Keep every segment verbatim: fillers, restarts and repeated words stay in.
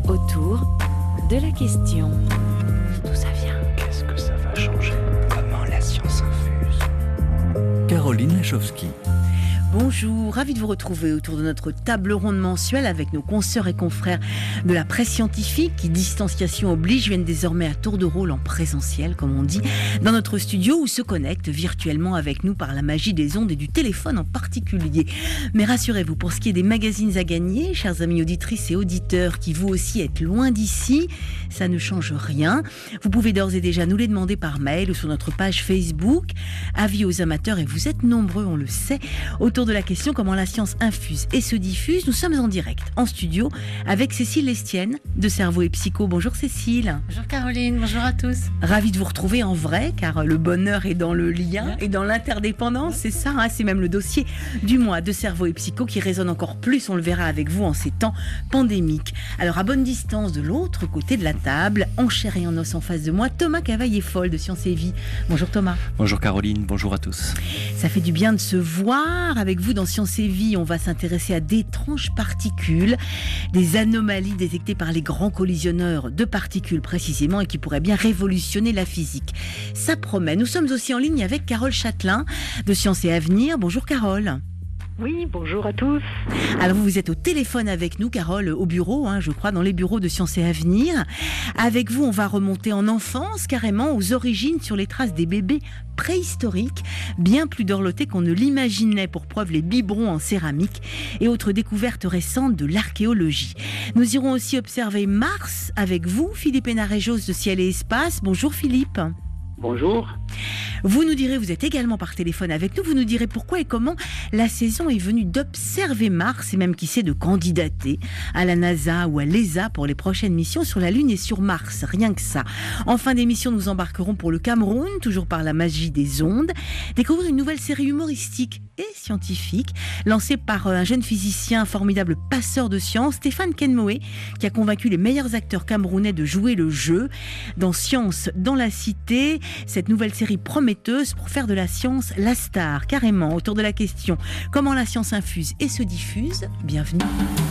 Autour de la question. D'où ça vient? Qu'est-ce que ça va changer? Comment la science infuse? Caroline Lachowski. Bonjour, ravi de vous retrouver autour de notre table ronde mensuelle avec nos consoeurs et confrères de la presse scientifique qui, distanciation oblige, viennent désormais à tour de rôle en présentiel, comme on dit, dans notre studio ou se connectent virtuellement avec nous par la magie des ondes et du téléphone en particulier. Mais rassurez-vous, pour ce qui est des magazines à gagner, chers amis auditrices et auditeurs qui vous aussi êtes loin d'ici, ça ne change rien. Vous pouvez d'ores et déjà nous les demander par mail ou sur notre page Facebook. Avis aux amateurs, et vous êtes nombreux, on le sait, autour de la question comment la science infuse et se diffuse. Nous sommes en direct, en studio, avec Cécile Lestienne de Cerveau et Psycho. Bonjour Cécile. Bonjour Caroline, bonjour à tous. Ravie de vous retrouver en vrai, car le bonheur est dans le lien et dans l'interdépendance, c'est ça, hein, c'est même le dossier du mois de Cerveau et Psycho qui résonne encore plus, on le verra avec vous en ces temps pandémiques. Alors à bonne distance de l'autre côté de la table, en chair et en os en face de moi, Thomas Cavaillé-Foll de Science et Vie. Bonjour Thomas. Bonjour Caroline, bonjour à tous. Ça fait du bien de se voir. Avec vous dans Science et Vie, on va s'intéresser à d'étranges particules, des anomalies détectées par les grands collisionneurs de particules précisément et qui pourraient bien révolutionner la physique. Ça promet. Nous sommes aussi en ligne avec Carole Châtelain de Science et Avenir. Bonjour Carole. Oui, bonjour à tous. Alors vous, vous êtes au téléphone avec nous, Carole, au bureau, hein, je crois, dans les bureaux de Science et Avenir. Avec vous, on va remonter en enfance, carrément, aux origines, sur les traces des bébés préhistoriques, bien plus dorlotés qu'on ne l'imaginait, pour preuve les biberons en céramique et autres découvertes récentes de l'archéologie. Nous irons aussi observer Mars avec vous, Philippe Hénarejos de Ciel et Espace. Bonjour Philippe. Bonjour. Vous nous direz, vous êtes également par téléphone avec nous, vous nous direz pourquoi et comment la saison est venue d'observer Mars et même qui sait de candidater à la NASA ou à l'E S A pour les prochaines missions sur la Lune et sur Mars, rien que ça. En fin d'émission, nous embarquerons pour le Cameroun, toujours par la magie des ondes, découvrir une nouvelle série humoristique et scientifique lancée par un jeune physicien, formidable passeur de science, Stéphane Kenmoé, qui a convaincu les meilleurs acteurs camerounais de jouer le jeu dans Science dans la Cité. Cette nouvelle série prometteuse pour faire de la science la star, carrément, autour de la question comment la science infuse et se diffuse. Bienvenue.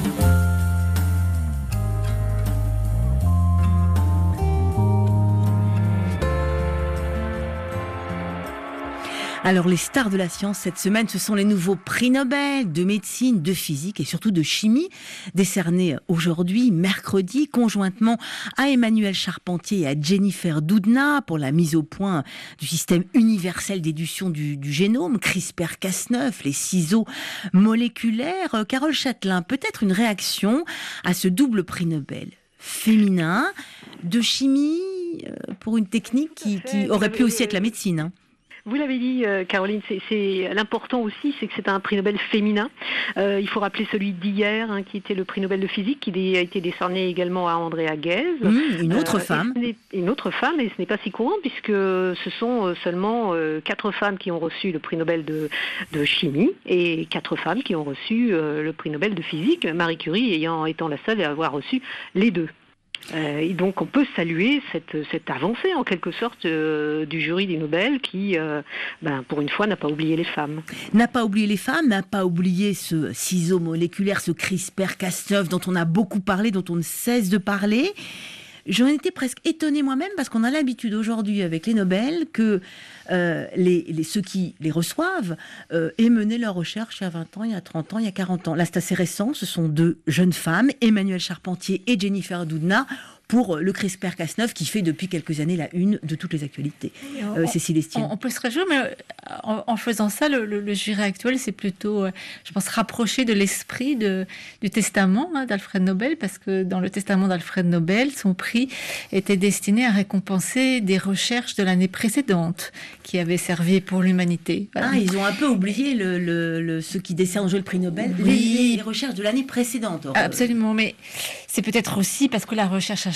Alors les stars de la science cette semaine, ce sont les nouveaux prix Nobel de médecine, de physique et surtout de chimie, décernés aujourd'hui, mercredi, conjointement à Emmanuelle Charpentier et à Jennifer Doudna pour la mise au point du système universel d'édition du, du génome, CRISPR Cas neuf, les ciseaux moléculaires. Carole Châtelain, peut-être une réaction à ce double prix Nobel féminin de chimie pour une technique qui, qui aurait pu aussi être la médecine, hein. Vous l'avez dit, euh, Caroline, c'est, c'est l'important aussi, c'est que c'est un prix Nobel féminin. Euh, il faut rappeler celui d'hier, hein, qui était le prix Nobel de physique, qui a été décerné également à Andrea Ghez. Mmh, une autre euh, femme. Une autre femme, et ce n'est pas si courant, puisque ce sont seulement euh, quatre femmes qui ont reçu le prix Nobel de, de chimie, et quatre femmes qui ont reçu euh, le prix Nobel de physique, Marie Curie ayant étant la seule à avoir reçu les deux. Euh, et donc on peut saluer cette, cette avancée en quelque sorte euh, du jury des Nobel qui, euh, ben, pour une fois, n'a pas oublié les femmes. N'a pas oublié les femmes, n'a pas oublié ce ciseau moléculaire, ce CRISPR Cas neuf dont on a beaucoup parlé, dont on ne cesse de parler. J'en étais presque étonnée moi-même parce qu'on a l'habitude aujourd'hui avec les Nobel que euh, les, les, ceux qui les reçoivent euh, aient mené leur recherche il y a vingt ans, il y a trente ans, il y a quarante ans. Là, c'est assez récent. Ce sont deux jeunes femmes, Emmanuelle Charpentier et Jennifer Doudna, pour le CRISPR Cas neuf qui fait depuis quelques années la une de toutes les actualités. Euh, Cécile Lestienne. On, on peut se réjouir, mais en, en faisant ça, le, le, le jury actuel, c'est plutôt, euh, je pense, rapproché de l'esprit de, du testament hein, d'Alfred Nobel, parce que dans le testament d'Alfred Nobel, son prix était destiné à récompenser des recherches de l'année précédente qui avaient servi pour l'humanité. Voilà. Ah, ils ont un peu oublié le, le, le, ceux qui décernent le prix Nobel, oui. les, les recherches de l'année précédente. Absolument, mais c'est peut-être aussi parce que la recherche a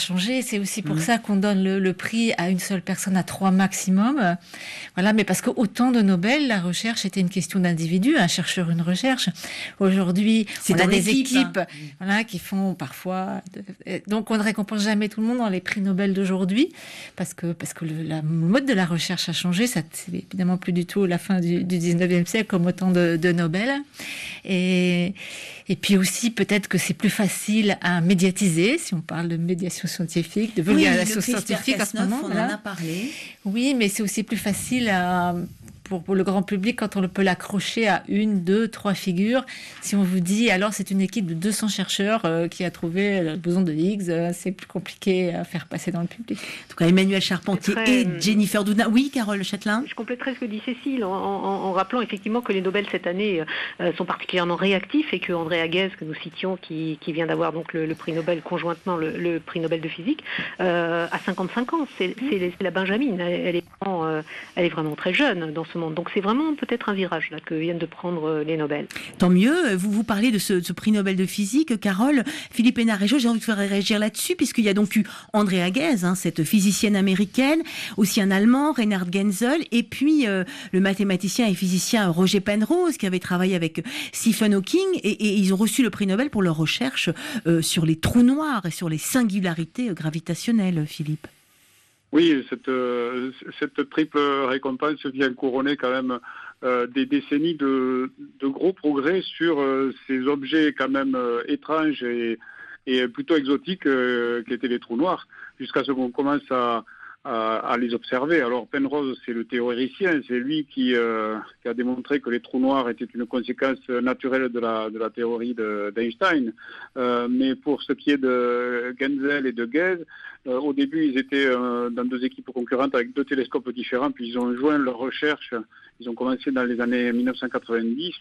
changé. C'est aussi pour Mmh. ça qu'on donne le, le prix à une seule personne, à trois maximum. Euh, Voilà, mais parce qu'au temps de Nobel, la recherche était une question d'individu, un chercheur, une recherche. Aujourd'hui, C'est on a dans des l'équipe, équipes hein. voilà, qui font parfois... de- Donc, on ne récompense jamais tout le monde dans les prix Nobel d'aujourd'hui, parce que, parce que le, la, le mode de la recherche a changé. Ça, c'est évidemment plus du tout la fin du, du dix-neuvième siècle, comme au temps de, de Nobel. Et, et puis aussi, peut-être que c'est plus facile à médiatiser, si on parle de médiation scientifique, de Oui, vulgarisation le CRISPR scientifique à ce Cas neuf, moment. on voilà. en a parlé. Oui, mais c'est aussi plus facile à, pour, pour le grand public quand on peut l'accrocher à une, deux, trois figures. Si on vous dit, alors c'est une équipe de deux cents chercheurs euh, qui a trouvé le boson de Higgs, euh, c'est plus compliqué à faire passer dans le public. En tout cas, Emmanuel Charpentier C'est très, et Jennifer Doudna. Oui, Carole Châtelain. Je compléterai ce que dit Cécile en, en- en rappelant effectivement que les Nobel cette année euh, sont particulièrement réactifs et que André Aguez, que nous citions, qui, qui vient d'avoir donc le, le prix Nobel conjointement, le, le prix Nobel de physique, euh, a cinquante-cinq ans. C'est, c'est, c'est la Benjamine. Elle, elle est vraiment, euh, elle est vraiment très jeune dans ce monde. Donc c'est vraiment peut-être un virage là que viennent de prendre euh, les Nobel. Tant mieux. Vous vous parlez de ce, de ce prix Nobel de physique, Carole. Philippe Hénard-Régeau, j'ai envie de faire réagir là-dessus, puisqu'il y a donc eu André Aguez, hein, cette physicienne américaine, aussi un Allemand, Reinhard Genzel, et puis euh, le mathématicien et physicien Roger Penrose, qui avait travaillé avec Stephen Hawking, et, et ils ont reçu le prix Nobel pour leur recherche euh, sur les trous noirs et sur les singularités euh, gravitationnelles, Philippe. Oui, cette, euh, cette triple récompense vient couronner quand même euh, des décennies de, de gros progrès sur euh, ces objets quand même euh, étranges et, et plutôt exotiques euh, qui étaient les trous noirs, jusqu'à ce qu'on commence à, à, à les observer. Alors Penrose, c'est le théoricien, c'est lui qui, euh, qui a démontré que les trous noirs étaient une conséquence naturelle de la, de la théorie de, d'Einstein. Euh, mais pour ce qui est de Genzel et de Guez, euh, au début, ils étaient euh, dans deux équipes concurrentes avec deux télescopes différents, puis ils ont joint leurs recherches, ils ont commencé dans les années mille neuf cent quatre-vingt-dix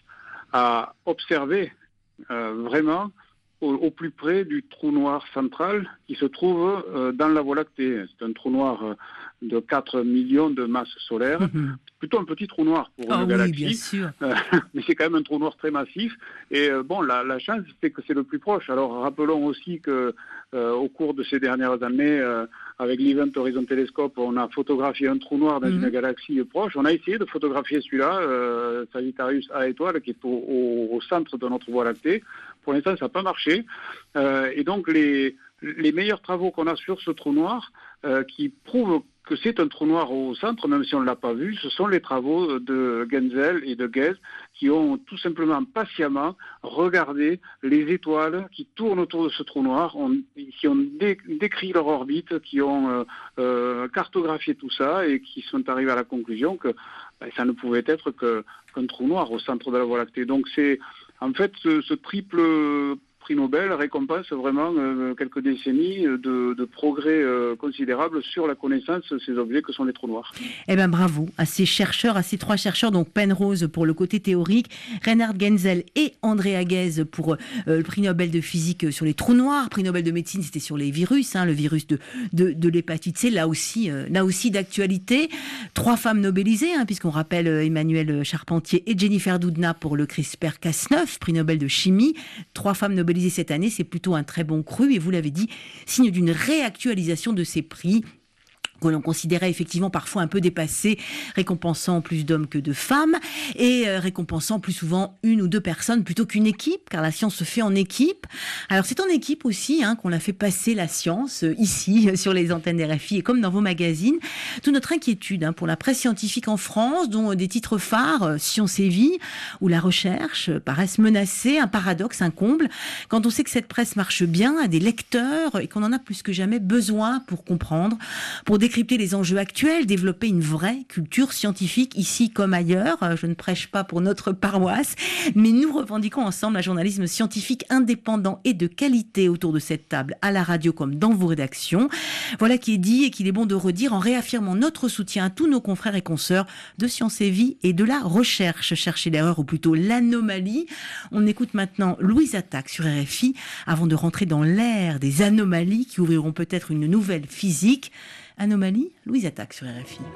à observer euh, vraiment au, au plus près du trou noir central qui se trouve euh, dans la Voie lactée. C'est un trou noir euh, de quatre millions de masses solaires, Mhm. plutôt un petit trou noir pour Ah une oui, galaxie. bien sûr. Euh, mais c'est quand même un trou noir très massif. Et euh, bon, la, la chance, c'est que c'est le plus proche. Alors rappelons aussi que euh, au cours de ces dernières années, euh, avec l'Event Horizon Telescope, on a photographié un trou noir dans Mhm. une galaxie proche. On a essayé de photographier celui-là, euh, Sagittarius A étoile, qui est au, au- au centre de notre Voie lactée. Pour l'instant, ça n'a pas marché. Euh, et donc, les, les meilleurs travaux qu'on a sur ce trou noir, euh, qui prouvent que c'est un trou noir au centre, même si on ne l'a pas vu, ce sont les travaux de Genzel et de Guez qui ont tout simplement patiemment regardé les étoiles qui tournent autour de ce trou noir, on- qui ont dé- décrit leur orbite, qui ont euh, euh, cartographié tout ça et qui sont arrivés à la conclusion que ben, ça ne pouvait être que, qu'un trou noir au centre de la Voie lactée. Donc c'est en fait ce, ce triple prix Nobel récompense vraiment euh, quelques décennies de, de progrès euh, considérables sur la connaissance de ces objets que sont les trous noirs. Eh bien, bravo à ces chercheurs, à ces trois chercheurs, donc Penrose pour le côté théorique, Reinhard Genzel et André Aguez pour euh, le prix Nobel de physique sur les trous noirs, prix Nobel de médecine, c'était sur les virus, hein, le virus de, de, de l'hépatite C, là aussi, euh, là aussi d'actualité. Trois femmes nobelisées, hein, puisqu'on rappelle euh, Emmanuel Charpentier et Jennifer Doudna pour le CRISPR Cas neuf, prix Nobel de chimie. Trois femmes nobelisées cette année, c'est plutôt un très bon cru, et vous l'avez dit, signe d'une réactualisation de ces prix que l'on considérait effectivement parfois un peu dépassés, récompensant plus d'hommes que de femmes, et euh, récompensant plus souvent une ou deux personnes plutôt qu'une équipe, car la science se fait en équipe. Alors c'est en équipe aussi hein, qu'on a fait passer la science, euh, ici, euh, sur les antennes R F I, et comme dans vos magazines. Toute notre inquiétude hein, pour la presse scientifique en France, dont euh, des titres phares, euh, Science et Vie, où la recherche euh, paraissent menacés, un paradoxe, un comble, quand on sait que cette presse marche bien, a des lecteurs, et qu'on en a plus que jamais besoin pour comprendre, pour décrypter les enjeux actuels, développer une vraie culture scientifique ici comme ailleurs. Je ne prêche pas pour notre paroisse, mais nous revendiquons ensemble un journalisme scientifique indépendant et de qualité autour de cette table, à la radio comme dans vos rédactions. Voilà qui est dit et qu'il est bon de redire en réaffirmant notre soutien à tous nos confrères et consoeurs de Science et Vie et de la recherche. Chercher l'erreur ou plutôt l'anomalie. On écoute maintenant Louise Attaque sur R F I avant de rentrer dans l'ère des anomalies qui ouvriront peut-être une nouvelle physique. Anomalie, Louise Attaque sur R F I.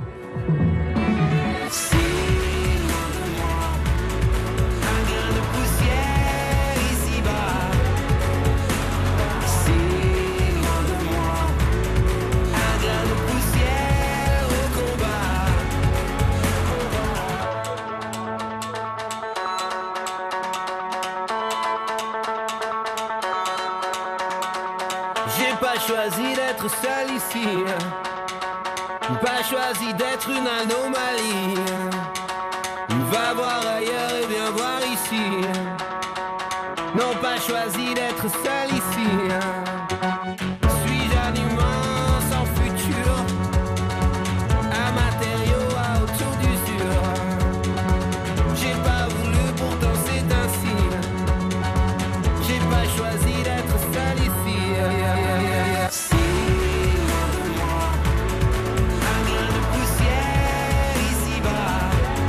J'ai pas choisi d'être seul ici, pas choisi d'être une anomalie. Va voir ailleurs et viens voir ici. Non, pas choisi d'être seul ici. Suis-je un humain sans futur, un matériau à autour d'usure? J'ai pas voulu, pourtant c'est ainsi. J'ai pas choisi d'être seul ici. Si un grain de poussière ici-bas,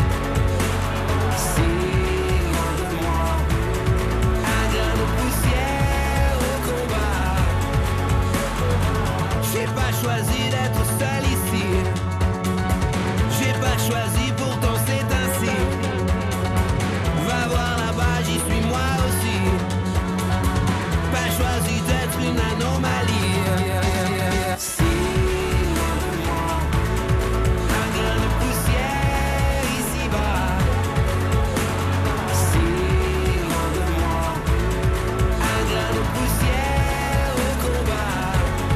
si loin de moi, un grain de poussière au combat. J'ai pas choisi d'être seul ici. J'ai pas choisi, pourtant c'est ainsi. Va voir là-bas, j'y suis moi aussi. Pas choisi d'être une anomalie. Si loin de moi, un grain de poussière ici-bas. Si loin de moi, un grain de poussière au combat.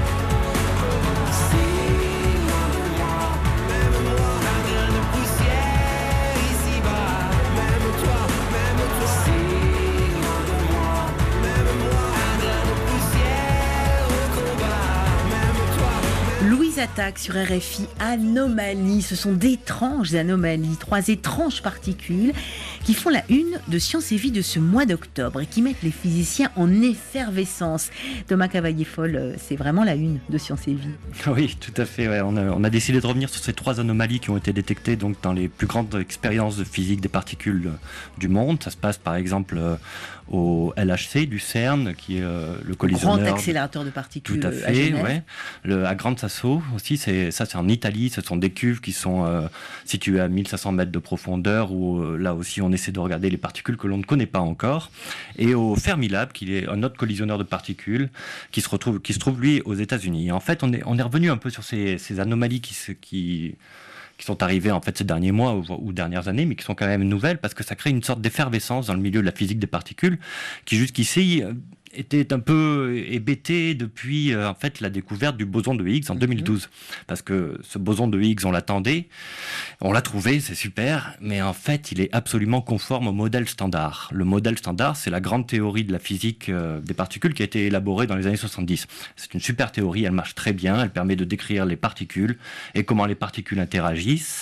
Si loin de moi, même moi, un grain de poussière ici-bas. Même toi, même toi. Si loin de moi, même moi, un grain de poussière au combat. Même toi, même Louise Attaque sur R F I, Anomalies. Ce sont d'étranges anomalies, trois étranges particules qui font la une de Science et Vie de ce mois d'octobre et qui mettent les physiciens en effervescence. Thomas Cavaillé-Foll, euh, c'est vraiment la une de Science et Vie. Oui, tout à fait. Ouais. On, a, on a décidé de revenir sur ces trois anomalies qui ont été détectées donc, dans les plus grandes expériences de physique des particules euh, du monde. Ça se passe par exemple euh, au L H C du CERN, qui est euh, le collisionneur. Grand accélérateur de particules Tout à à fait, Genève. ouais. Le, à Gran Sasso aussi, c'est, ça c'est en Italie, ce sont des cuves qui sont euh, situées à mille cinq cents mètres de profondeur, où euh, là aussi on essaie de regarder les particules que l'on ne connaît pas encore. Et au Fermilab, qui est un autre collisionneur de particules, qui se, retrouve, qui se trouve lui aux États-Unis. Et en fait, on est, on est revenu un peu sur ces, ces anomalies qui... Se, qui qui sont arrivées en fait ces derniers mois ou, ou dernières années, mais qui sont quand même nouvelles parce que ça crée une sorte d'effervescence dans le milieu de la physique des particules qui jusqu'ici était un peu hébété depuis euh, en fait la découverte du boson de Higgs en deux mille douze, parce que ce boson de Higgs on l'attendait, on l'a trouvé, c'est super, mais en fait il est absolument conforme au modèle standard. Le modèle standard, c'est la grande théorie de la physique euh, des particules qui a été élaborée dans les années soixante-dix. C'est une super théorie, elle marche très bien, elle permet de décrire les particules et comment les particules interagissent.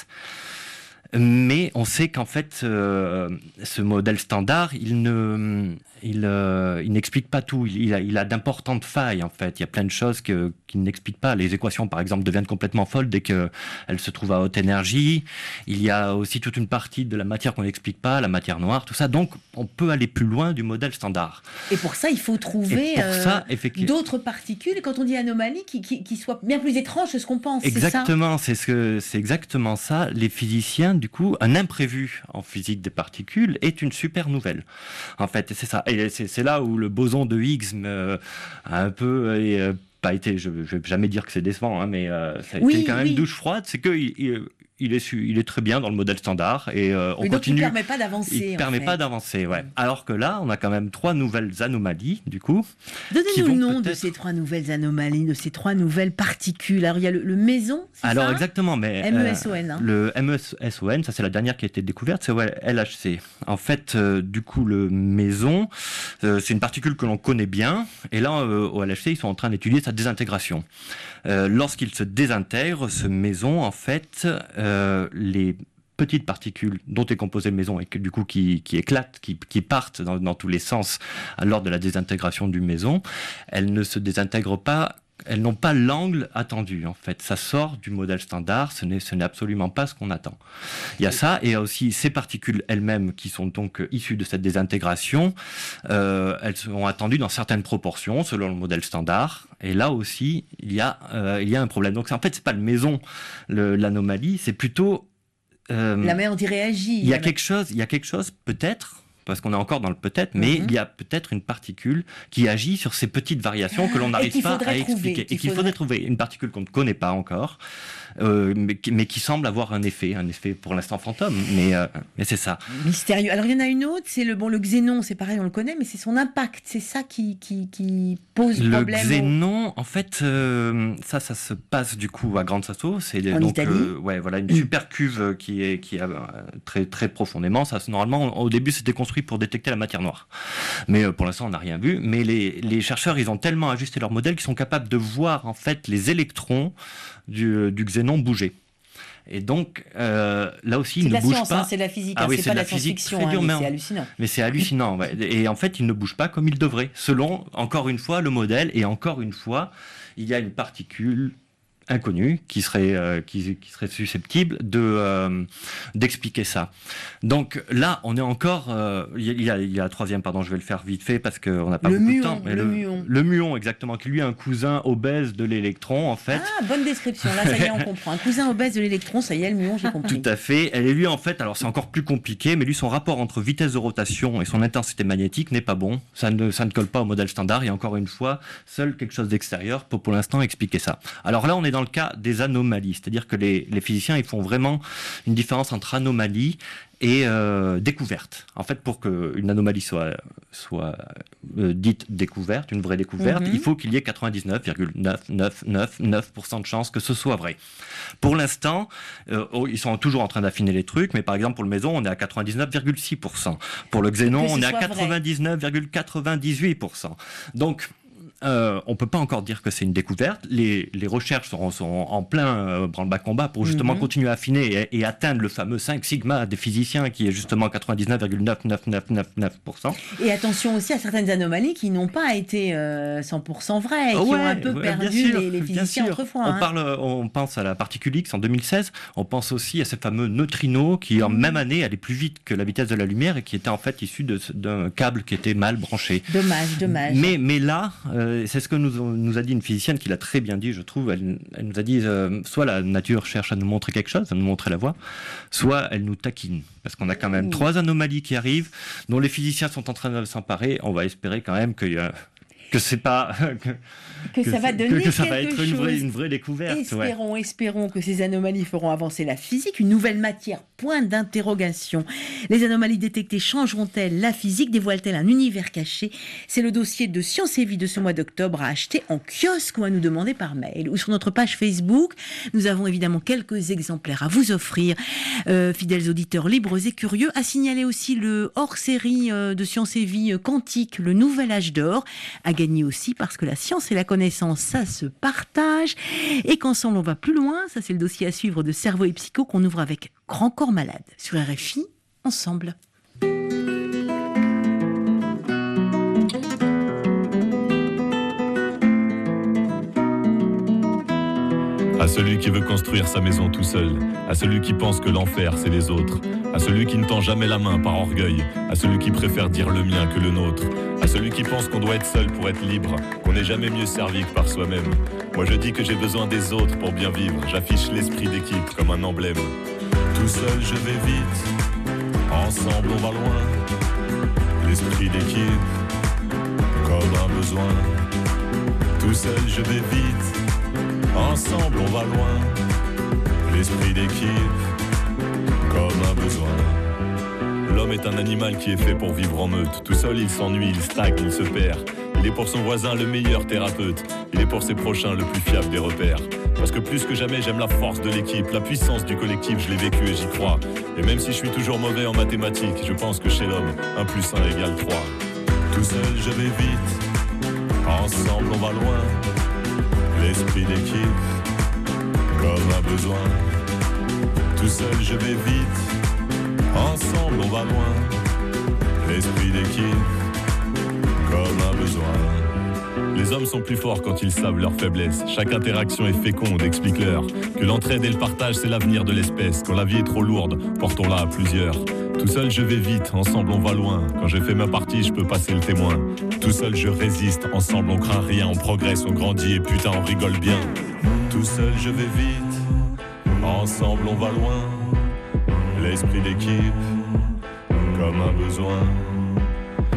Mais on sait qu'en fait, euh, ce modèle standard, il ne, il, euh, il n'explique pas tout. Il, il a, il a d'importantes failles, en fait. Il y a plein de choses que, qu'il n'explique pas. Les équations, par exemple, deviennent complètement folles dès qu'elles se trouvent à haute énergie. Il y a aussi toute une partie de la matière qu'on n'explique pas, la matière noire, tout ça. Donc, on peut aller plus loin du modèle standard. Et pour ça, il faut trouver pour ça, euh, d'autres particules. Et quand on dit anomalie, qui, qui, qui soient bien plus étranges que ce qu'on pense. Exactement, c'est, ça c'est, ce que, c'est exactement ça. Les physiciens, du coup, un imprévu en physique des particules est une super nouvelle. En fait, c'est ça. Et c'est, c'est là où le boson de Higgs euh, a un peu... Euh, pas été, je ne vais jamais dire que c'est décevant, hein, mais euh, ça a oui, été quand même oui. douche froide, c'est que il, il, il, est su, il est très bien dans le modèle standard et euh, on mais continue. Donc il ne permet pas d'avancer. Il ne permet fait. pas d'avancer, ouais. Alors que là, on a quand même trois nouvelles anomalies, du coup. Donnez-nous le nom de ces trois nouvelles anomalies, de ces trois nouvelles particules. Alors il y a le, le méson, c'est Alors ça exactement, mais M E S O N. euh, hein. Le M E S O N, ça c'est la dernière qui a été découverte, c'est au L H C. En fait, euh, du coup, le méson, euh, c'est une particule que l'on connaît bien, et là, euh, au L H C, ils sont en train d'étudier sa désintégration. Euh, lorsqu'il se désintègre, ce méson, en fait, euh, les petites particules dont est composé le méson et que du coup qui, qui éclatent, qui, qui partent dans, dans tous les sens lors de la désintégration du méson, elles ne se désintègrent pas. Elles n'ont pas l'angle attendu, en fait. Ça sort du modèle standard, ce n'est, ce n'est absolument pas ce qu'on attend. Il y a ça, et il y a aussi ces particules elles-mêmes qui sont donc issues de cette désintégration. Euh, elles sont attendues dans certaines proportions, selon le modèle standard. Et là aussi, il y a, euh, il y a un problème. Donc, en fait, c'est pas le méson, le, l'anomalie, c'est plutôt... Euh, la manière dont il réagit. Il y a quelque chose, il y a quelque chose, peut-être, parce qu'on est encore dans le peut-être, mais mm-hmm. il y a peut-être une particule qui agit sur ces petites variations que l'on n'arrive pas à expliquer. Qu'il et qu'il faudrait... faudrait trouver une particule qu'on ne connaît pas encore, euh, mais, mais qui semble avoir un effet, un effet pour l'instant fantôme, mais, euh, mais c'est ça. Mystérieux. Alors il y en a une autre, c'est le, bon, le xénon, c'est pareil, on le connaît, mais c'est son impact, c'est ça qui, qui, qui pose le problème. Le xénon, au... en fait, euh, ça, ça se passe du coup à Gran Sasso, c'est en donc, Italie. Euh, ouais, voilà, une super cuve qui est qui a très très profondément. Ça, normalement, au début, c'était construit pour détecter la matière noire, mais euh, pour l'instant, on n'a rien vu. Mais les, les chercheurs, ils ont tellement ajusté leur modèle qu'ils sont capables de voir en fait les électrons du, du xénon bouger. Et donc, euh, là aussi, il ne bouge science, pas. Hein, c'est de la physique, ah, hein, oui, c'est, c'est pas de la, la physique science-fiction, dur, hein, mais, mais c'est hallucinant. Mais c'est hallucinant, ouais. Et en fait, il ne bouge pas comme il devrait, selon, encore une fois, le modèle. Et encore une fois, il y a une particule inconnue qui serait, euh, qui, qui serait susceptible de, euh, d'expliquer ça. Donc là, on est encore... Euh, il, y a, il y a la troisième, pardon, je vais le faire vite fait parce qu'on n'a pas le beaucoup muon, de temps. Mais le, le muon. Le muon, exactement, qui lui est un cousin obèse de l'électron, en fait. Ah, bonne description, là, ça y est, on comprend. Un cousin obèse de l'électron, ça y est, le muon, j'ai compris. Tout à fait. Et lui, en fait, alors c'est encore plus compliqué, mais lui, son rapport entre vitesse de rotation et son intensité magnétique n'est pas bon. Ça ne, ça ne colle pas au modèle standard. Et encore une fois, seul quelque chose d'extérieur peut pour l'instant expliquer ça. Alors là, on est dans le cas des anomalies. C'est-à-dire que les, les physiciens ils font vraiment une différence entre anomalie et euh, découverte. En fait, pour qu'une anomalie soit, soit euh, dite découverte, une vraie découverte, mm-hmm. il faut qu'il y ait quatre-vingt-dix-neuf virgule neuf neuf neuf neuf pour cent de chances que ce soit vrai. Pour l'instant, euh, oh, ils sont toujours en train d'affiner les trucs, mais par exemple pour le méson, on est à quatre-vingt-dix-neuf virgule six pour cent. Pour le xénon, on est à quatre-vingt-dix-neuf virgule quatre-vingt-dix-huit pour cent. Donc, Euh, on ne peut pas encore dire que c'est une découverte. Les, les recherches sont, sont en plein euh, branle-bas combat pour justement mm-hmm. continuer à affiner et, et atteindre le fameux cinq sigma des physiciens qui est justement quatre-vingt-dix-neuf virgule neuf neuf neuf neuf neuf pour cent. Et attention aussi à certaines anomalies qui n'ont pas été euh, cent pour cent vraies, qui ouais, ont un peu ouais, perdu sûr, les, les physiciens autrefois. On, hein. parle, on pense à la particule X en deux mille seize, on pense aussi à ces fameux neutrinos qui en mm-hmm. même année allaient plus vite que la vitesse de la lumière et qui étaient en fait issus de, d'un câble qui était mal branché. Dommage, dommage. Mais, mais là, euh, c'est ce que nous nous a dit une physicienne qui l'a très bien dit, je trouve. Elle, elle nous a dit euh, soit la nature cherche à nous montrer quelque chose, à nous montrer la voie, soit elle nous taquine. Parce qu'on a quand même mmh. trois anomalies qui arrivent, dont les physiciens sont en train de s'emparer. On va espérer quand même qu'il y a... que c'est pas que, que, que ça va donner que, que ça quelque va être chose. une vraie, une vraie découverte. Espérons, ouais. espérons que ces anomalies feront avancer la physique, une nouvelle matière, point d'interrogation. Les anomalies détectées changeront-elles la physique, dévoilent-elles un univers caché? C'est le dossier de Science et Vie de ce mois d'octobre à acheter en kiosque ou à nous demander par mail ou sur notre page Facebook. Nous avons évidemment quelques exemplaires à vous offrir, euh, fidèles auditeurs libres et curieux. À signaler aussi le hors-série euh, de Science et Vie euh, quantique, le nouvel âge d'or, à gagner aussi parce que la science et la connaissance, ça se partage. Et qu'ensemble on va plus loin, ça c'est le dossier à suivre de Cerveau et Psycho qu'on ouvre avec Grand Corps Malade sur R F I, ensemble. À celui qui veut construire sa maison tout seul, à celui qui pense que l'enfer c'est les autres, à celui qui ne tend jamais la main par orgueil, à celui qui préfère dire le mien que le nôtre, à celui qui pense qu'on doit être seul pour être libre, qu'on n'est jamais mieux servi que par soi-même. Moi je dis que j'ai besoin des autres pour bien vivre, j'affiche l'esprit d'équipe comme un emblème. Tout seul je vais vite, ensemble on va loin, l'esprit d'équipe comme un besoin. Tout seul je vais vite, ensemble on va loin, l'esprit d'équipe comme un besoin. L'homme est un animal qui est fait pour vivre en meute. Tout seul il s'ennuie, il stagne, il se perd. Il est pour son voisin le meilleur thérapeute. Il est pour ses prochains le plus fiable des repères. Parce que plus que jamais j'aime la force de l'équipe, la puissance du collectif, je l'ai vécu et j'y crois. Et même si je suis toujours mauvais en mathématiques, je pense que chez l'homme, un plus un égale trois. Tout seul je vais vite, ensemble on va loin, l'esprit d'équipe comme un besoin. Tout seul je vais vite, ensemble on va loin, l'esprit d'équipe comme un besoin. Les hommes sont plus forts quand ils savent leurs faiblesses. Chaque interaction est féconde, explique-leur que l'entraide et le partage c'est l'avenir de l'espèce. Quand la vie est trop lourde, portons-la à plusieurs. Tout seul je vais vite, ensemble on va loin. Quand j'ai fait ma partie, je peux passer le témoin. Tout seul je résiste, ensemble on craint rien. On progresse, on grandit et putain on rigole bien. Tout seul je vais vite, ensemble on va loin, l'esprit d'équipe comme un besoin.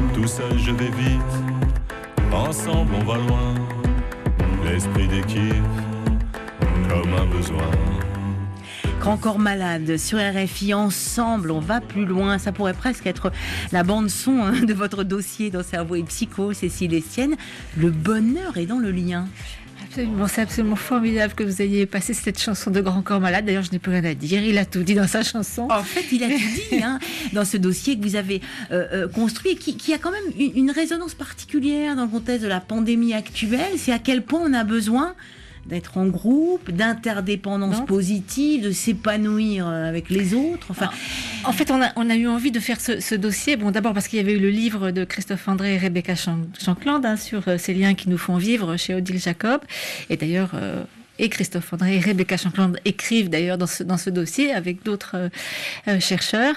Tout seul je vais vite, ensemble on va loin. L'esprit d'équipe, comme un besoin. Grand Corps Malade sur R F I, ensemble, on va plus loin. Ça pourrait presque être la bande-son hein, de votre dossier dans Cerveau et Psycho, Cécile Estienne. Le bonheur est dans le lien. Absolument, c'est absolument formidable que vous ayez passé cette chanson de Grand Corps Malade. D'ailleurs, je n'ai plus rien à dire, il a tout dit dans sa chanson. En fait, il a tout dit hein, dans ce dossier que vous avez euh, euh, construit, qui, qui a quand même une, une résonance particulière dans le contexte de la pandémie actuelle. C'est à quel point on a besoin d'être en groupe, d'interdépendance non. positive, de s'épanouir avec les autres. Enfin, en fait, on a, on a eu envie de faire ce, ce dossier. Bon, d'abord parce qu'il y avait eu le livre de Christophe André et Rebecca Shankland hein, sur euh, ces liens qui nous font vivre chez Odile Jacob. Et d'ailleurs, euh, et Christophe André et Rebecca Shankland écrivent d'ailleurs dans ce, dans ce dossier avec d'autres euh, euh, chercheurs.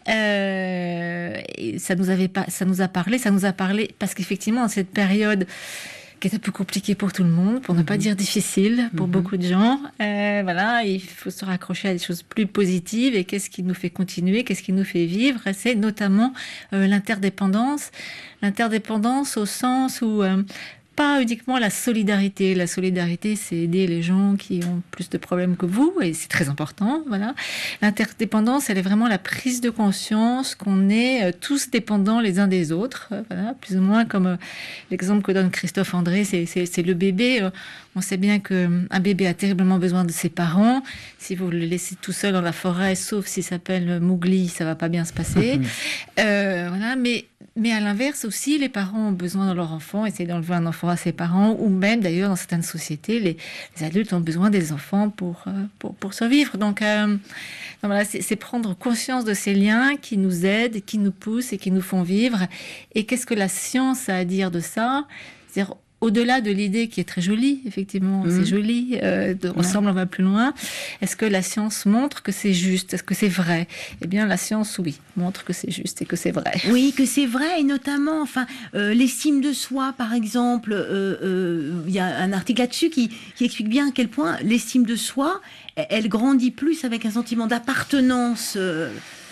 Euh, et ça nous avait pas, ça nous a parlé, ça nous a parlé parce qu'effectivement, dans cette période qui est un peu compliqué pour tout le monde, pour ne pas dire difficile pour mm-hmm. beaucoup de gens. Euh, voilà, il faut se raccrocher à des choses plus positives. Et qu'est-ce qui nous fait continuer, qu'est-ce qui nous fait vivre? C'est notamment euh, l'interdépendance. L'interdépendance au sens où... Euh, pas uniquement la solidarité. La solidarité, c'est aider les gens qui ont plus de problèmes que vous, et c'est très important. Voilà. L'interdépendance, elle est vraiment la prise de conscience qu'on est tous dépendants les uns des autres. Voilà, plus ou moins comme l'exemple que donne Christophe André, c'est, c'est, c'est le bébé. On sait bien qu'un bébé a terriblement besoin de ses parents. Si vous le laissez tout seul dans la forêt, sauf s'il s'appelle Mowgli, ça va pas bien se passer. euh, voilà, mais Mais à l'inverse aussi, les parents ont besoin de leur enfant, essayer d'enlever un enfant à ses parents, ou même d'ailleurs dans certaines sociétés, les, les adultes ont besoin des enfants pour, euh, pour, pour survivre. Donc, euh, donc voilà, c'est, c'est prendre conscience de ces liens qui nous aident, qui nous poussent et qui nous font vivre. Et qu'est-ce que la science a à dire de ça? C'est-à-dire, au-delà de l'idée qui est très jolie, effectivement, mmh. c'est joli, euh, de, ensemble on va plus loin, est-ce que la science montre que c'est juste? Est-ce que c'est vrai? Eh bien, la science, oui, montre que c'est juste et que c'est vrai. Oui, que c'est vrai, et notamment, enfin, euh, l'estime de soi, par exemple, il euh, euh, y a un article là-dessus qui, qui explique bien à quel point l'estime de soi, elle grandit plus avec un sentiment d'appartenance euh,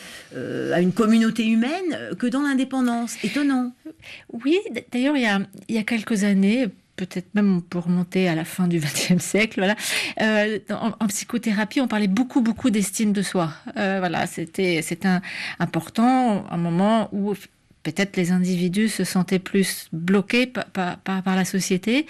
Euh, à une communauté humaine que dans l'indépendance. Étonnant. Oui, d'ailleurs, il y a, il y a quelques années, peut-être même on peut remonter à la fin du vingtième siècle, voilà, euh, en, en psychothérapie, on parlait beaucoup, beaucoup d'estime de soi. Euh, voilà, c'était, c'était un, important, un moment où peut-être les individus se sentaient plus bloqués par, par, par, par la société.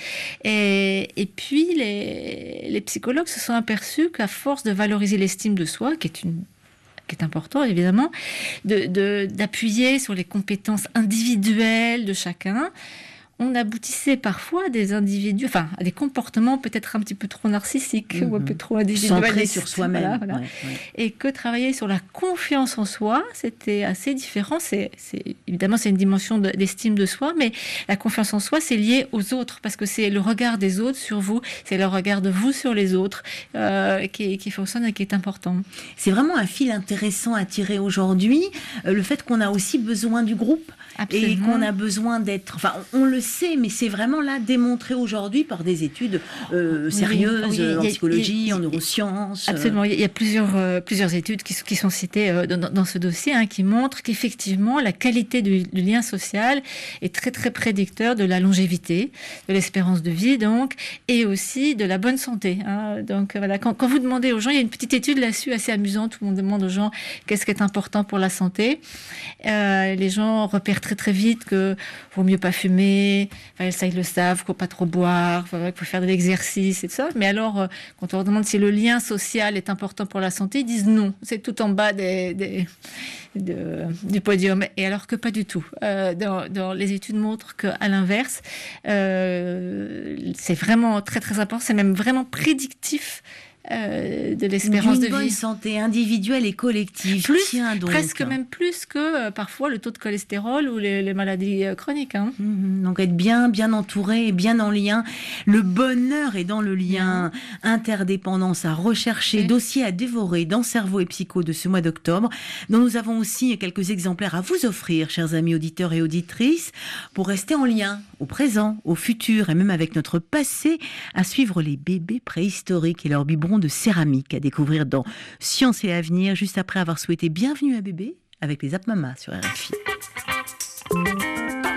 Et, et puis, les, les psychologues se sont aperçus qu'à force de valoriser l'estime de soi, qui est une qui est important évidemment, de, de, d'appuyer sur les compétences individuelles de chacun, on aboutissait parfois à des individus, enfin à des comportements peut-être un petit peu trop narcissiques mmh. ou un peu trop individualistes. Centrés sur soi-même. Voilà, voilà. Ouais, ouais. Et que travailler sur la confiance en soi, c'était assez différent. C'est, c'est, évidemment, c'est une dimension de, d'estime de soi, mais la confiance en soi, c'est lié aux autres, parce que c'est le regard des autres sur vous, c'est le regard de vous sur les autres euh, qui, qui fonctionne et qui est important. C'est vraiment un fil intéressant à tirer aujourd'hui, euh, le fait qu'on a aussi besoin du groupe. Absolument. Et qu'on a besoin d'être... Enfin, on, on le sait, mais c'est vraiment là démontré aujourd'hui par des études euh, sérieuses, oui, oui, en a, psychologie, a, a, en neurosciences. Absolument. Il y a plusieurs, euh, plusieurs études qui, qui sont citées euh, dans, dans ce dossier, hein, qui montrent qu'effectivement, la qualité du, du lien social est très, très prédicteur de la longévité, de l'espérance de vie, donc, et aussi de la bonne santé. Hein. Donc, voilà, quand, quand vous demandez aux gens, il y a une petite étude là-dessus assez amusante, où on demande aux gens qu'est-ce qui est important pour la santé. Euh, les gens repèrent très très vite que vaut mieux pas fumer, enfin, ça ils le savent, qu'il faut pas trop boire, qu'il faut faire de l'exercice et tout ça. Mais alors, quand on leur demande si le lien social est important pour la santé, ils disent non. C'est tout en bas des, des, de, du podium. Et alors que pas du tout. Euh, dans, dans les études montrent qu'à l'inverse, euh, c'est vraiment très très important. C'est même vraiment prédictif. Euh, de l'espérance D'une de vie. Une bonne santé individuelle et collective. Plus, Tiens donc. Presque même plus que euh, parfois le taux de cholestérol ou les, les maladies euh, chroniques. Hein. Mmh, donc être bien, bien entouré, bien en lien. Le bonheur est dans le lien. Mmh. Interdépendance à rechercher, mmh. dossier à dévorer dans Cerveau et Psycho de ce mois d'octobre, dont nous avons aussi quelques exemplaires à vous offrir, chers amis auditeurs et auditrices, pour rester en lien au présent, au futur et même avec notre passé, à suivre les bébés préhistoriques et leurs biberons de céramique à découvrir dans Science et Avenir, juste après avoir souhaité bienvenue à bébé avec les Apmamas sur R F I.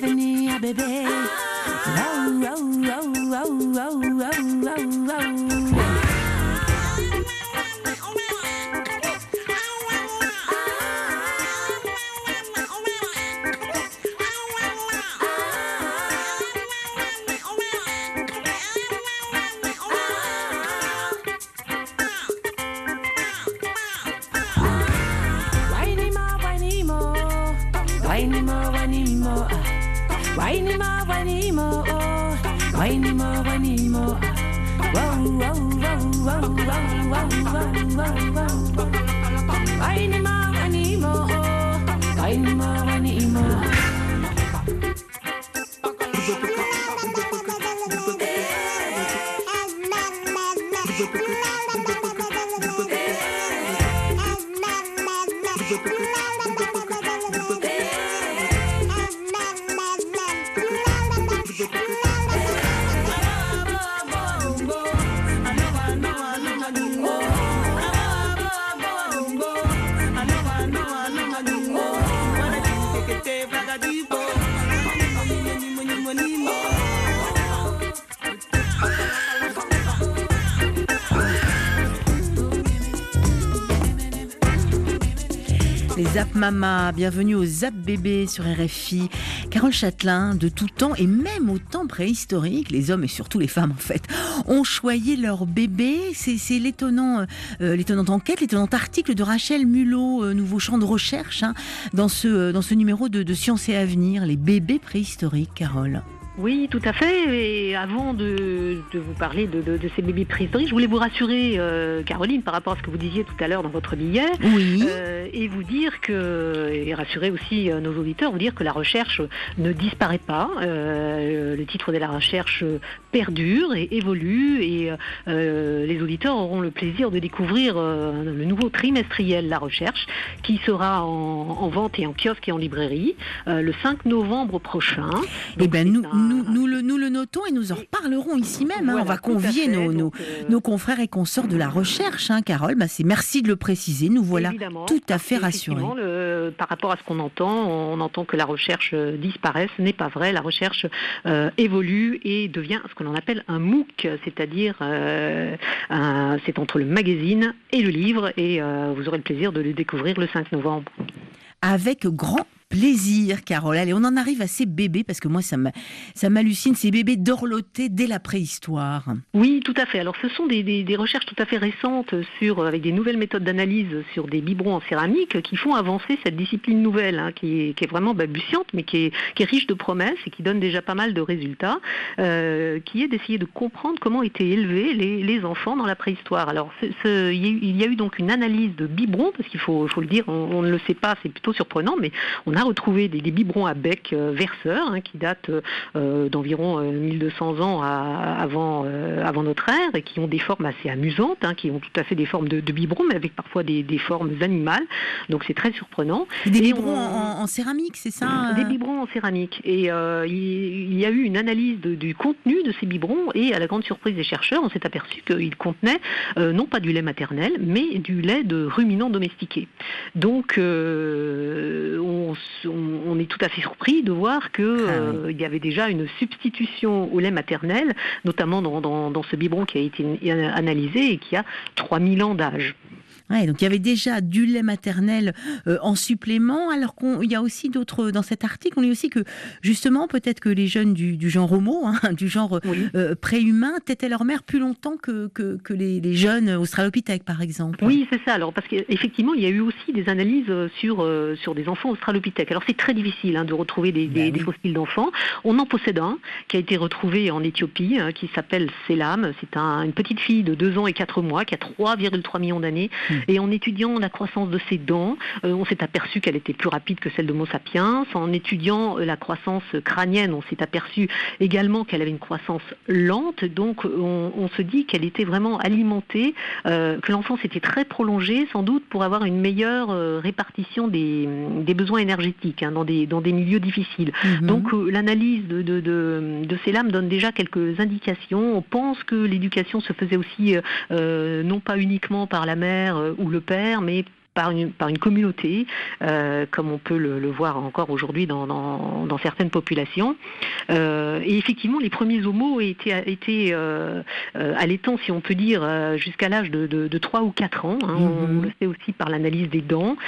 bienvenue à bébé. Waouh, waouh, waouh, waouh, waouh, waouh, waouh, waouh. Whiny more, whiny more, whiny more, whiny more, whiny more, whiny more. Wow, wow, wow, wow, wow, wow, wow, wow, wow. Whiny more, whiny more, whiny more, whiny more. Les Zap Mama, bienvenue aux Zap Bébés sur R F I. Carole Châtelain, de tout temps et même au temps préhistorique, les hommes et surtout les femmes en fait, ont choyé leur bébé. C'est, c'est l'étonnant, euh, l'étonnante enquête, l'étonnant article de Rachel Mulot, euh, nouveau champ de recherche hein, dans, ce, dans ce numéro de, de Science et Avenir, les bébés préhistoriques, Carole. Oui, tout à fait. Et avant de, de vous parler de, de, de ces bébés préhistoriques, je voulais vous rassurer, euh, Caroline, par rapport à ce que vous disiez tout à l'heure dans votre billet, oui. euh, et vous dire que, et rassurer aussi euh, nos auditeurs, vous dire que la recherche ne disparaît pas. Euh, le titre de la recherche perdure et évolue, et euh, les auditeurs auront le plaisir de découvrir euh, le nouveau trimestriel La Recherche, qui sera en, en vente et en kiosque et en librairie euh, le cinq novembre prochain. Eh ben nous. Un... Nous, nous, le, nous le notons et nous en reparlerons ici même. Voilà, hein. On va convier nos, nos, euh... nos confrères et consorts de la recherche, hein, Carole. Bah, c'est, merci de le préciser. Nous voilà Évidemment, tout à fait rassurés. Le, par rapport à ce qu'on entend, on entend que la recherche disparaît. Ce n'est pas vrai. La recherche euh, évolue et devient ce qu'on appelle un MOOC, c'est-à-dire euh, un, c'est entre le magazine et le livre. Et euh, vous aurez le plaisir de le découvrir le cinq novembre. Avec grand plaisir, Carole. Allez, on en arrive à ces bébés, parce que moi, ça, m'a, ça m'hallucine, ces bébés dorlotés dès la préhistoire. Oui, tout à fait. Alors, ce sont des, des, des recherches tout à fait récentes sur, avec des nouvelles méthodes d'analyse sur des biberons en céramique qui font avancer cette discipline nouvelle, hein, qui, est, qui est vraiment balbutiante, mais qui est, qui est riche de promesses et qui donne déjà pas mal de résultats, euh, qui est d'essayer de comprendre comment étaient élevés les, les enfants dans la préhistoire. Alors, ce, ce, il, y a eu, il y a eu donc une analyse de biberons, parce qu'il faut, faut le dire, on, on ne le sait pas, c'est plutôt surprenant, mais on a retrouvé des, des biberons à bec euh, verseur hein, qui datent euh, d'environ euh, mille deux cents ans à, avant, euh, avant notre ère et qui ont des formes assez amusantes, hein, qui ont tout à fait des formes de, de biberons, mais avec parfois des, des formes animales. Donc c'est très surprenant. Et des et biberons on... en, en céramique, c'est ça? Des biberons en céramique. Et euh, il, il y a eu une analyse de, du contenu de ces biberons et à la grande surprise des chercheurs, on s'est aperçu qu'ils contenaient euh, non pas du lait maternel, mais du lait de ruminants domestiqués. Donc euh, on, on est tout à fait surpris de voir qu'il euh, y avait déjà une substitution au lait maternel, notamment dans, dans, dans ce biberon qui a été analysé et qui a trois mille ans d'âge. Ouais, donc il y avait déjà du lait maternel euh, en supplément, alors qu'il y a aussi d'autres, dans cet article, on lit aussi que justement peut-être que les jeunes du, du genre homo, hein, du genre oui. euh, pré-humain, tétaient leur mère plus longtemps que, que, que les, les jeunes australopithèques par exemple. Oui, c'est ça, alors parce qu'effectivement il y a eu aussi des analyses sur, euh, sur des enfants australopithèques. Alors c'est très difficile hein, de retrouver des, des, ben des oui. fossiles d'enfants. On en possède un qui a été retrouvé en Éthiopie, hein, qui s'appelle Selam. C'est un, une petite fille de deux ans et quatre mois qui a trois virgule trois millions d'années. Mmh. Et en étudiant la croissance de ses dents, euh, on s'est aperçu qu'elle était plus rapide que celle d'Homo sapiens. En étudiant la croissance crânienne, on s'est aperçu également qu'elle avait une croissance lente. Donc on, on se dit qu'elle était vraiment alimentée, euh, que l'enfance était très prolongée, sans doute pour avoir une meilleure euh, répartition des, des besoins énergétiques hein, dans, des, dans des milieux difficiles. Mm-hmm. Donc euh, l'analyse de, de, de, de ces lames donne déjà quelques indications. On pense que l'éducation se faisait aussi euh, non pas uniquement par la mère euh, ou le père, mais par une, par une communauté, euh, comme on peut le, le voir encore aujourd'hui dans, dans, dans certaines populations. Euh, et effectivement, les premiers homos étaient, étaient euh, euh, allaitants, si on peut dire, euh, jusqu'à l'âge de, de, de trois ou quatre ans. Hein, mmh. On le sait aussi par l'analyse des dents.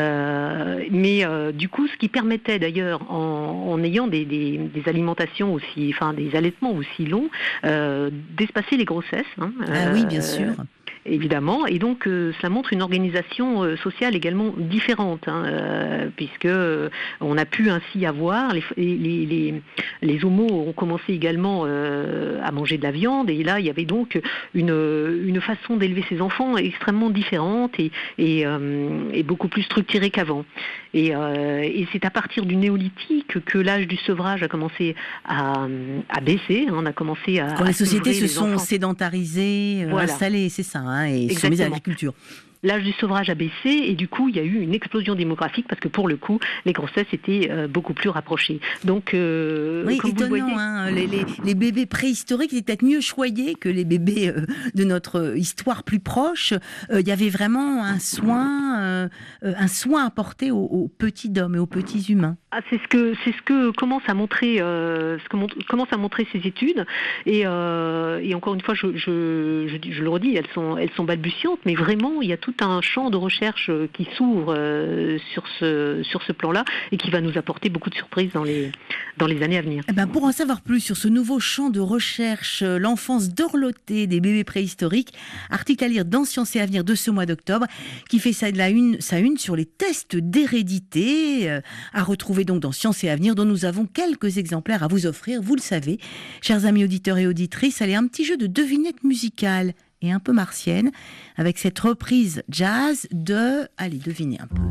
Euh, mais euh, du coup, ce qui permettait d'ailleurs, en, en ayant des, des, des alimentations aussi, enfin des allaitements aussi longs, euh, d'espacer les grossesses. Hein, ah euh, oui, bien sûr. Évidemment, et donc euh, ça montre une organisation euh, sociale également différente, hein, euh, puisque euh, on a pu ainsi avoir les les les, les homos ont commencé également euh, à manger de la viande, et là il y avait donc une une façon d'élever ses enfants extrêmement différente et et, euh, et beaucoup plus structurée qu'avant. Et, euh, et c'est à partir du néolithique que l'âge du sevrage a commencé à, à baisser. Hein, on a commencé à quand les à sociétés se les sont enfants. sédentarisées, euh, Voilà. installées, c'est ça. Hein, et se sont mis à l'agriculture. L'âge du sevrage a baissé et du coup il y a eu une explosion démographique parce que pour le coup les grossesses étaient euh, beaucoup plus rapprochées. Donc euh, oui, comme étonnant, vous le voyez, hein, les, les, les bébés préhistoriques étaient peut-être mieux choyés que les bébés euh, de notre histoire plus proche. Euh, il y avait vraiment un soin, euh, un soin apporté aux, aux petits hommes et aux petits humains. Ah, c'est ce que c'est ce que commence à montrer euh, ce que montre, commence à montrer ces études et, euh, et encore une fois je, je, je, je le redis, elles sont elles sont balbutiantes, mais vraiment il y a tout un champ de recherche qui s'ouvre euh, sur ce sur ce plan-là et qui va nous apporter beaucoup de surprises dans les dans les années à venir. Eh ben pour en savoir plus sur ce nouveau champ de recherche, l'enfance dorlotée des bébés préhistoriques, article à lire dans Sciences et Avenir de ce mois d'octobre, qui fait ça de la une, sa une sur les tests d'hérédité, euh, à retrouver donc dans Sciences et Avenir, dont nous avons quelques exemplaires à vous offrir, vous le savez, chers amis auditeurs et auditrices. Allez, un petit jeu de devinette musicale et un peu martienne, avec cette reprise jazz de... Allez, devinez un peu.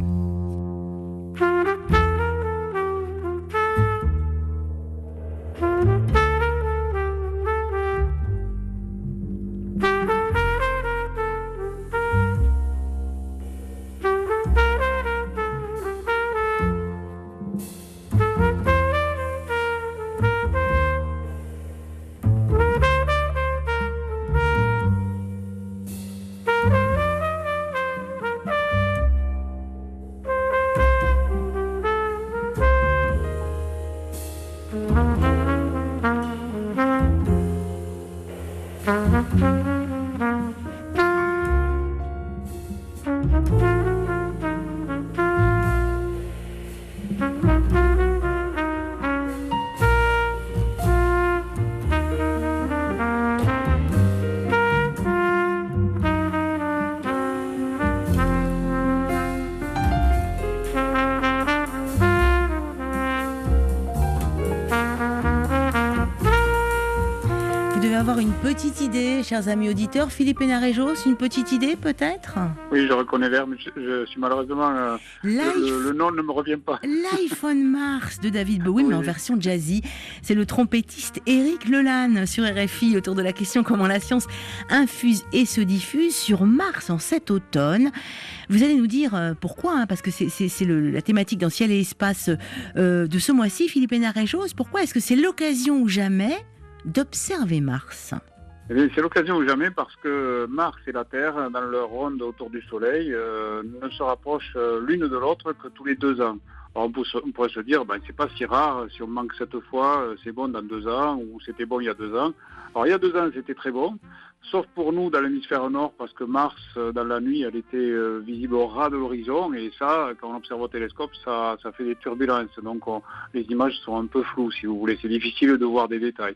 Une petite idée, chers amis auditeurs. Philippe Hénarejos, une petite idée peut-être? Oui, je reconnais l'air, mais je, je suis malheureusement... Euh, le, le nom ne me revient pas. Life on Mars de David Bowie, oui. Mais en version jazzy. C'est le trompettiste Éric Lelanne sur R F I autour de la question comment la science infuse et se diffuse sur Mars en cet automne. Vous allez nous dire euh, pourquoi, hein, parce que c'est, c'est, c'est le, la thématique dans Ciel et Espace euh, de ce mois-ci, Philippe Hénarejos. Pourquoi est-ce que c'est l'occasion ou jamais d'observer Mars? Eh bien, c'est l'occasion ou jamais parce que Mars et la Terre, dans leur ronde autour du Soleil, euh, ne se rapprochent l'une de l'autre que tous les deux ans. Alors on, peut, on pourrait se dire, ben, c'est pas si rare, si on manque cette fois, c'est bon dans deux ans, ou c'était bon il y a deux ans. Alors il y a deux ans, c'était très bon, sauf pour nous dans l'hémisphère nord, parce que Mars, dans la nuit, elle était euh, visible au ras de l'horizon, et ça, quand on observe au télescope, ça, ça fait des turbulences. Donc on, les images sont un peu floues, si vous voulez, c'est difficile de voir des détails.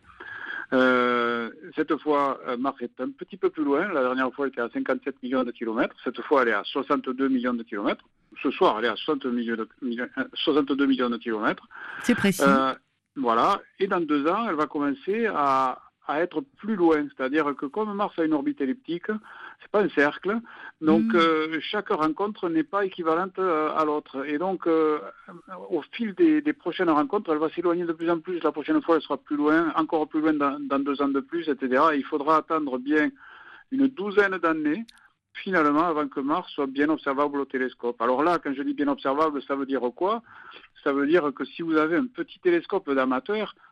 Euh, cette fois, Mars est un petit peu plus loin. La dernière fois, elle était à cinquante-sept millions de kilomètres. Cette fois, elle est à soixante-deux millions de kilomètres. Ce soir, elle est à soixante-deux millions de, soixante-deux millions de kilomètres. C'est précis. Euh, voilà. Et dans deux ans, elle va commencer à, à être plus loin. C'est-à-dire que comme Mars a une orbite elliptique, c'est pas un cercle. Donc, mmh. euh, chaque rencontre n'est pas équivalente euh, à l'autre. Et donc, euh, au fil des, des prochaines rencontres, elle va s'éloigner de plus en plus. La prochaine fois, elle sera plus loin, encore plus loin dans, dans deux ans de plus, et cetera. Et il faudra attendre bien une douzaine d'années, finalement, avant que Mars soit bien observable au télescope. Alors là, quand je dis bien observable, ça veut dire quoi? Ça veut dire que si vous avez un petit télescope d'amateur,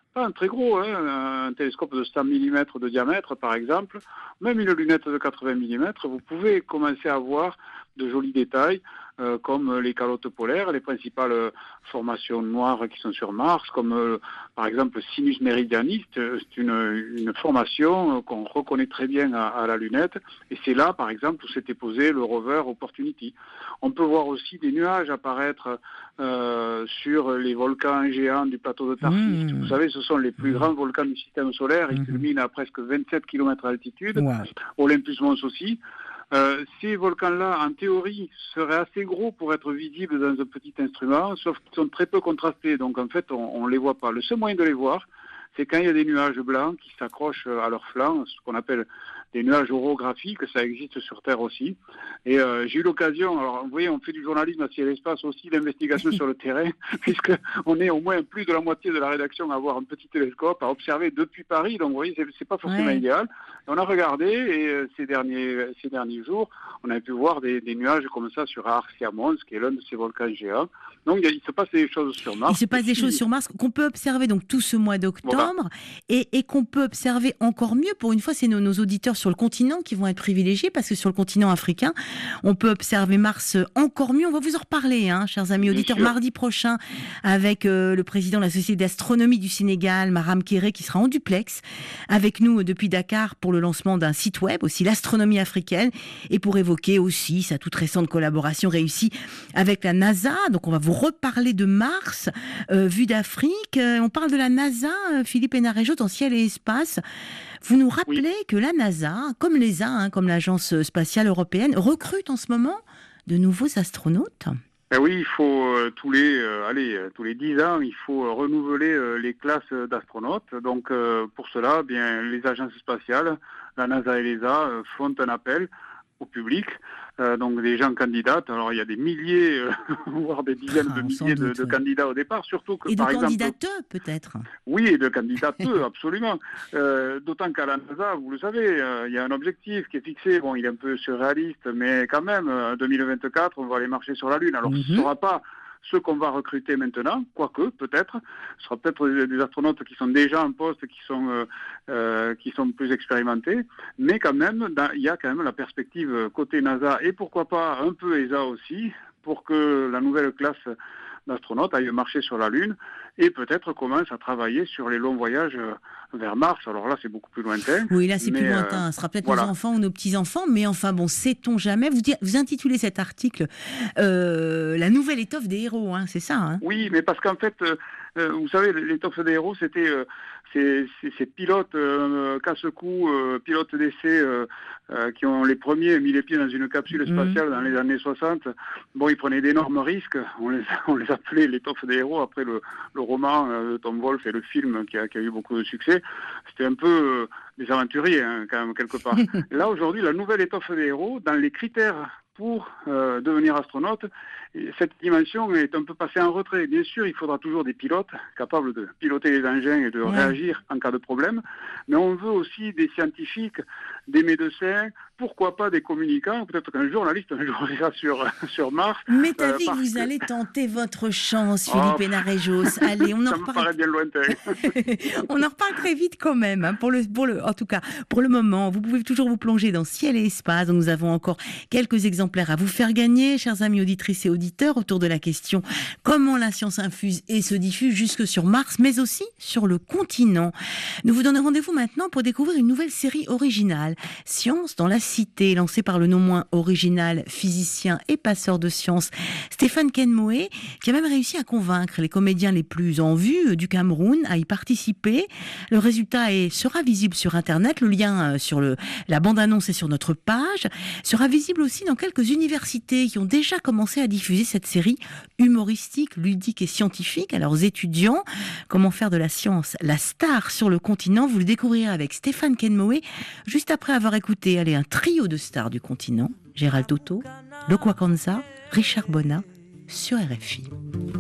pas un très gros, hein, un télescope de cent millimètres de diamètre par exemple, même une lunette de quatre-vingts millimètres, vous pouvez commencer à voir de jolis détails euh, comme les calottes polaires, les principales euh, formations noires qui sont sur Mars, comme euh, par exemple Sinus Meridianis, c'est une, une formation euh, qu'on reconnaît très bien à, à la lunette, et c'est là par exemple où s'était posé le rover Opportunity. On peut voir aussi des nuages apparaître euh, sur les volcans géants du plateau de Tarsis. Mmh. Vous savez, ce sont les plus grands volcans du système solaire, ils mmh. culminent à presque vingt-sept kilomètres d'altitude, wow. Olympus Mons aussi. Euh, ces volcans-là, en théorie, seraient assez gros pour être visibles dans un petit instrument, sauf qu'ils sont très peu contrastés, donc en fait, on ne les voit pas. Le seul moyen de les voir, c'est quand il y a des nuages blancs qui s'accrochent à leur flanc, ce qu'on appelle des nuages orographiques, ça existe sur Terre aussi. Et euh, j'ai eu l'occasion, alors vous voyez, on fait du journalisme à ciel et espace aussi, d'investigation sur le terrain, puisqu'on est au moins plus de la moitié de la rédaction à avoir un petit télescope, à observer depuis Paris, donc vous voyez, c'est, c'est pas forcément ouais. idéal. Et on a regardé, et euh, ces, derniers, ces derniers jours, on a pu voir des, des nuages comme ça sur Arsia Mons, qui est l'un de ces volcans géants. Donc il se passe des choses sur Mars. Il se passe des choses sur Mars qu'on peut observer donc tout ce mois d'octobre, voilà. et, et qu'on peut observer encore mieux. Pour une fois, c'est nos, nos auditeurs sur le continent qui vont être privilégiés, parce que sur le continent africain, on peut observer Mars encore mieux. On va vous en reparler, hein, chers amis auditeurs, mardi prochain, avec euh, le président de la Société d'astronomie du Sénégal, Maram Kéré, qui sera en duplex avec nous depuis Dakar pour le lancement d'un site web, aussi l'astronomie africaine, et pour évoquer aussi sa toute récente collaboration réussie avec la NASA. Donc on va vous reparler de Mars, euh, vue d'Afrique. Euh, on parle de la NASA, euh, Philippe Hénarejot, dans Ciel et Espace. Vous nous rappelez oui. que la NASA, comme l'E S A, hein, comme l'Agence spatiale européenne, recrute en ce moment de nouveaux astronautes. Ben oui, il faut euh, tous les euh, allez euh, tous les dix ans, il faut euh, renouveler euh, les classes d'astronautes. Donc euh, pour cela, bien les agences spatiales, la NASA et l'E S A euh, font un appel au public. Euh, donc des gens candidatent. Alors il y a des milliers, euh, voire des dizaines ah, de milliers doute, de, de candidats au départ, surtout que et par de exemple. candidateux peut-être. Oui, et de candidateux, absolument. Euh, d'autant qu'à la NASA, vous le savez, euh, il y a un objectif qui est fixé. Bon, il est un peu surréaliste, mais quand même, en deux mille vingt-quatre, on va aller marcher sur la Lune. Alors mm-hmm. ce ne sera pas ceux qu'on va recruter maintenant, quoique peut-être, ce sera peut-être des astronautes qui sont déjà en poste, qui sont euh, euh, qui sont plus expérimentés, mais quand même, il y a quand même la perspective côté NASA et pourquoi pas un peu E S A aussi, pour que la nouvelle classe d'astronautes aille marcher sur la Lune et peut-être commence à travailler sur les longs voyages vers Mars. Alors là, c'est beaucoup plus lointain. Oui, là, c'est mais plus lointain. Euh, Ce sera peut-être voilà. nos enfants ou nos petits-enfants, mais enfin, bon, sait-on jamais. Vous, vous intitulez cet article euh, « La nouvelle étoffe des héros hein, », c'est ça hein? Oui, mais parce qu'en fait, euh, vous savez, l'étoffe des héros, c'était euh, ces, ces, ces pilotes euh, casse-cou, euh, pilotes d'essai euh, euh, qui ont les premiers mis les pieds dans une capsule spatiale mmh. dans les années soixante. Bon, ils prenaient d'énormes risques. On les, on les appelait l'étoffe des héros après le, le roman euh, de Tom Wolfe et le film qui a, qui a eu beaucoup de succès. C'était un peu euh, des aventuriers, hein, quand même, quelque part. Là, aujourd'hui, la nouvelle étoffe des héros, dans les critères pour euh, devenir astronaute, cette dimension est un peu passée en retrait. Bien sûr, il faudra toujours des pilotes capables de piloter les engins et de ouais. réagir en cas de problème, mais on veut aussi des scientifiques, des médecins, pourquoi pas des communicants, peut-être qu'un journaliste un jour ira sur, sur Mars. Mais t'as dit euh, que vous que... allez tenter votre chance, Philippe oh, Hénarejot. Allez, on en ça reparle. me paraît bien lointain. On en reparle très vite quand même. Hein, pour le, pour le, en tout cas, pour le moment, vous pouvez toujours vous plonger dans Ciel et Espace. Donc nous avons encore quelques exemplaires à vous faire gagner, chers amis auditrices et auditeurs, autour de la question comment la science infuse et se diffuse jusque sur Mars, mais aussi sur le continent. Nous vous donnons rendez-vous maintenant pour découvrir une nouvelle série originale, Science dans la Cité, lancée par le non moins original physicien et passeur de sciences Stéphane Kenmoé, qui a même réussi à convaincre les comédiens les plus en vue du Cameroun à y participer. Le résultat est, sera visible sur Internet, le lien sur le, la bande-annonce est sur notre page, sera visible aussi dans quelques universités qui ont déjà commencé à diffuser cette série humoristique, ludique et scientifique à leurs étudiants. Comment faire de la science la star sur le continent, vous le découvrirez avec Stéphane Kenmoé, juste après avoir écouté allez, un trio de stars du continent, Gérald Toto, Lokwa Kanza, Richard Bonnat, sur R F I.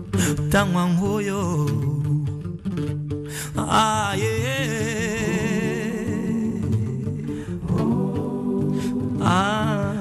Ah, yeah. Ah.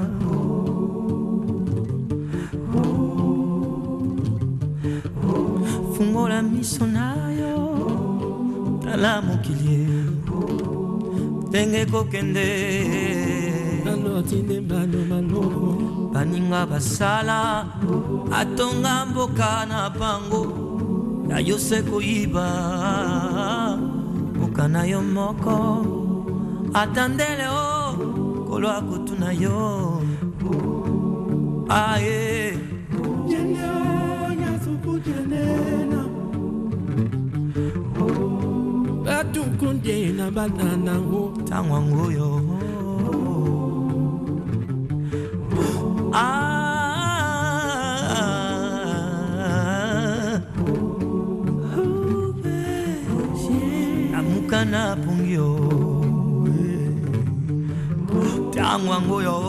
Fungo la misonayo, tala mokili ndenge kokende anotine mano mano baninga basala atonga mboka na bango na yose koyiba mboka na yo moko atandele o kolwa kutuna yo aye Yenyo nyasuku jenena Batukunde na banana ngo tangwa ngoyo ah amukana pungyo tangwa ngoyo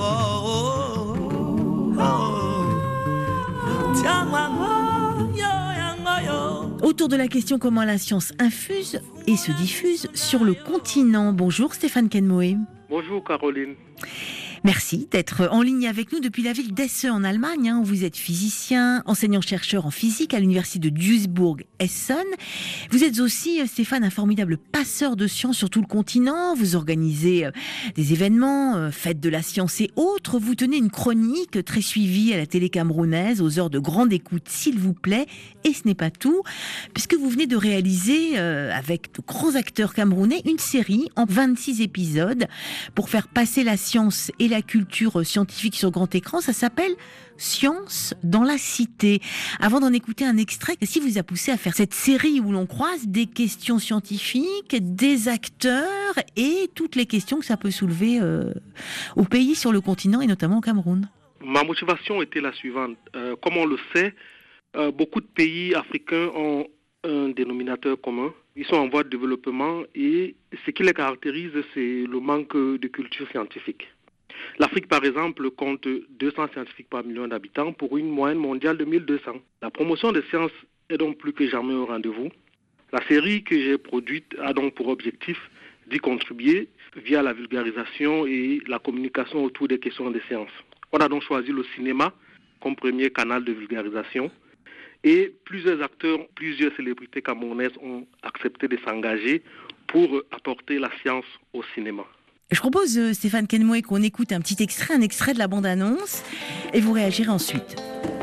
tangwa ngoyo yangoyo. Autour de la question comment la science infuse et se diffuse sur le continent. Bonjour Stéphane Kenmoé. Bonjour Caroline. Merci d'être en ligne avec nous depuis la ville d'Hesse en Allemagne, hein, où vous êtes physicien, enseignant-chercheur en physique à l'université de Duisburg-Essen. Vous êtes aussi, Stéphane, un formidable passeur de science sur tout le continent. Vous organisez des événements, fêtes de la science et autres. Vous tenez une chronique très suivie à la télé camerounaise aux heures de grande écoute, s'il vous plaît. Et ce n'est pas tout, puisque vous venez de réaliser, euh, avec de grands acteurs camerounais, une série en vingt-six épisodes pour faire passer la science et la culture scientifique sur grand écran. Ça s'appelle Science dans la cité. Avant d'en écouter un extrait, qu'est-ce qui vous a poussé à faire cette série où l'on croise des questions scientifiques, des acteurs et toutes les questions que ça peut soulever euh, au pays, sur le continent et notamment au Cameroun? Ma motivation était la suivante. Euh, comme on le sait, euh, beaucoup de pays africains ont un dénominateur commun. Ils sont en voie de développement et ce qui les caractérise, c'est le manque de culture scientifique. L'Afrique, par exemple, compte deux cents scientifiques par million d'habitants pour une moyenne mondiale de mille deux cents. La promotion des sciences est donc plus que jamais au rendez-vous. La série que j'ai produite a donc pour objectif d'y contribuer via la vulgarisation et la communication autour des questions des sciences. On a donc choisi le cinéma comme premier canal de vulgarisation et plusieurs acteurs, plusieurs célébrités camerounaises ont accepté de s'engager pour apporter la science au cinéma. Je propose, euh, Stéphane Kenmoé, qu'on écoute un petit extrait, un extrait de la bande-annonce, et vous réagirez ensuite.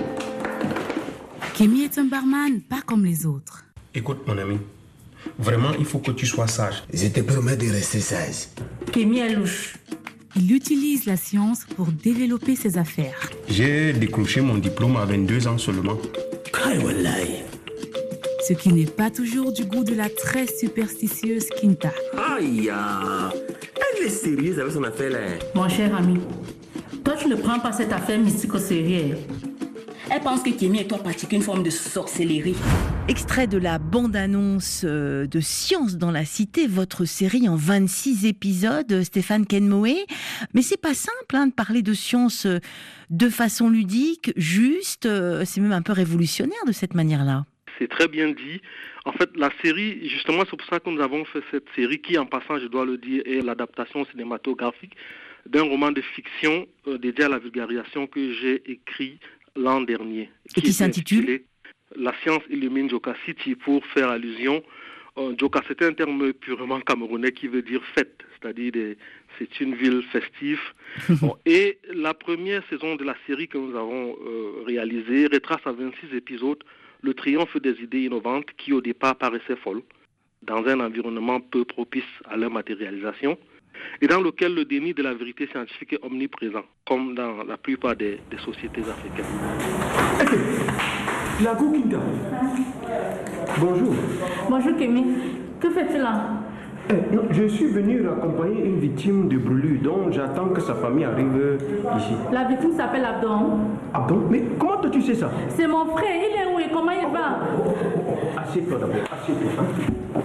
Kémy est un barman, pas comme les autres. Écoute, mon ami, vraiment, il faut que tu sois sage. Je te promets de rester sage. Kémy est louche. Il utilise la science pour développer ses affaires. J'ai décroché mon diplôme à vingt-deux ans seulement. Ce qui n'est pas toujours du goût de la très superstitieuse Kinta. Aïe, elle est sérieuse avec son affaire là. Mon cher ami, toi tu ne prends pas cette affaire mystique au sérieux. Elle pense que Kémy et toi pratiquent une forme de sorcellerie. Extrait de la bande-annonce de Science dans la cité, votre série en vingt-six épisodes, Stéphane Kenmoé. Mais c'est pas simple hein, de parler de science de façon ludique, juste, c'est même un peu révolutionnaire de cette manière-là. C'est très bien dit. En fait, la série, justement, c'est pour ça que nous avons fait cette série qui, en passant, je dois le dire, est l'adaptation cinématographique d'un roman de fiction euh, dédié à la vulgarisation que j'ai écrit l'an dernier. Et qui, qui s'intitule La science illumine Joka City, pour faire allusion. Euh, Joka, c'est un terme purement camerounais qui veut dire fête, c'est-à-dire des, c'est une ville festive. Bon, et la première saison de la série que nous avons euh, réalisée retrace à vingt-six épisodes le triomphe des idées innovantes qui au départ paraissaient folles, dans un environnement peu propice à leur matérialisation, et dans lequel le déni de la vérité scientifique est omniprésent, comme dans la plupart des, des sociétés africaines. La Kinta. Bonjour. Bonjour Kémy. Que fais-tu là? Eh, non, je suis venu accompagner une victime de brûlure, donc j'attends que sa famille arrive ici. La victime s'appelle Abdon. Abdon? Mais comment toi tu sais ça? C'est mon frère, il est où et comment il va? Oh, oh, oh, oh. Assieds-toi d'abord, assieds-toi. Hein?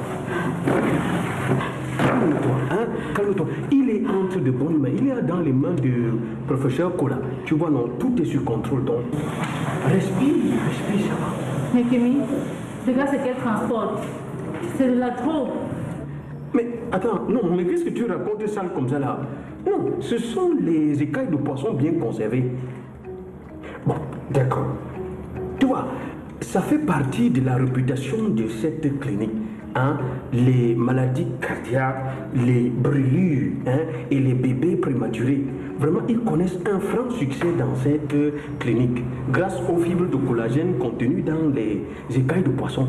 Calme-toi, hein? Calme-toi. Il est entre de bonnes mains, il est dans les mains du professeur Kola. Tu vois, non, tout est sur contrôle, donc respire, respire, ça va. Mais Kémy, regarde ce qu'elle transporte. C'est de la trop. Mais attends, non, mais qu'est-ce que tu racontes ça comme ça là? Non, ce sont les écailles de poisson bien conservées. Bon, d'accord. Tu vois, ça fait partie de la réputation de cette clinique. hein, les maladies cardiaques, les brûlures hein, et les bébés prématurés. Vraiment, ils connaissent un franc succès dans cette clinique grâce aux fibres de collagène contenues dans les écailles de poisson.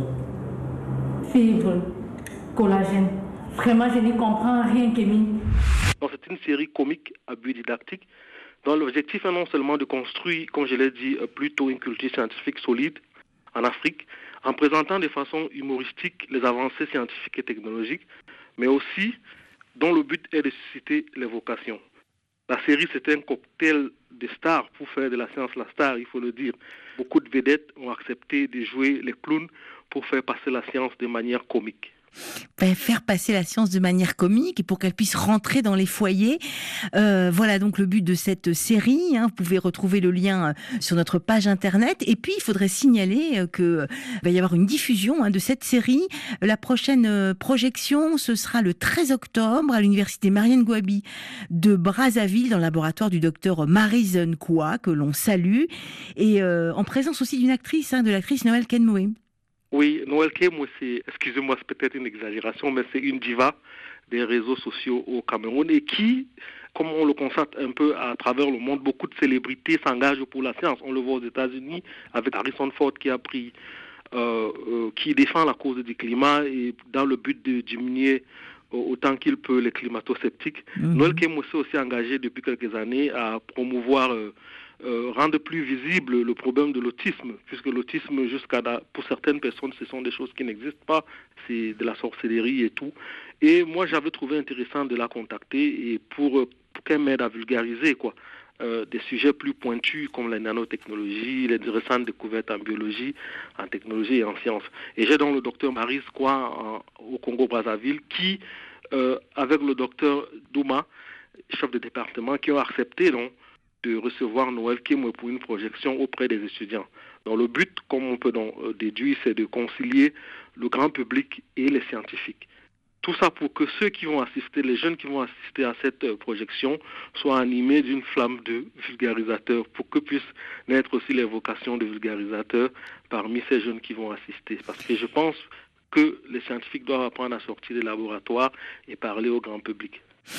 Fibres, collagène. Vraiment, je n'y comprends rien, Kémy. C'est une série comique à but didactique dont l'objectif est non seulement de construire, comme je l'ai dit, plutôt une culture scientifique solide en Afrique, en présentant de façon humoristique les avancées scientifiques et technologiques, mais aussi dont le but est de susciter les vocations. La série, c'est un cocktail de stars pour faire de la science la star, il faut le dire. Beaucoup de vedettes ont accepté de jouer les clowns pour faire passer la science de manière comique. Faire passer la science de manière comique et pour qu'elle puisse rentrer dans les foyers. Euh, voilà donc le but de cette série. Hein. Vous pouvez retrouver le lien sur notre page internet. Et puis, il faudrait signaler qu'il va y avoir une diffusion hein, de cette série. La prochaine projection, ce sera le treize octobre à l'université Marianne Gouabi de Brazzaville, dans le laboratoire du docteur Maryse Nkoua, que l'on salue. Et euh, en présence aussi d'une actrice, hein, de l'actrice Noël Kenmoé. Oui, Noël Kenmoé, c'est, excusez-moi, c'est peut-être une exagération, mais c'est une diva des réseaux sociaux au Cameroun et qui, comme on le constate un peu à travers le monde, beaucoup de célébrités s'engagent pour la science. On le voit aux États-Unis avec Harrison Ford qui a pris, euh, euh, qui défend la cause du climat et dans le but de diminuer autant qu'il peut les climato-sceptiques. Mmh. Noël Kenmoé s'est aussi engagé depuis quelques années à promouvoir euh, Euh, rendre plus visible le problème de l'autisme, puisque l'autisme, jusqu'à la, pour certaines personnes, ce sont des choses qui n'existent pas, c'est de la sorcellerie et tout. Et moi, j'avais trouvé intéressant de la contacter et pour, pour qu'elle m'aide à vulgariser quoi, euh, des sujets plus pointus comme la nanotechnologie, les récentes découvertes en biologie, en technologie et en sciences. Et j'ai donc le docteur Maryse Nkoua au Congo-Brazzaville qui, euh, avec le docteur Douma, chef de département, qui ont accepté donc de recevoir Noël Kenmoé pour une projection auprès des étudiants. Donc le but, comme on peut donc déduire, c'est de concilier le grand public et les scientifiques. Tout ça pour que ceux qui vont assister, les jeunes qui vont assister à cette projection, soient animés d'une flamme de vulgarisateurs, pour que puissent naître aussi les vocations de vulgarisateurs parmi ces jeunes qui vont assister. Parce que je pense que les scientifiques doivent apprendre à sortir des laboratoires et parler au grand public.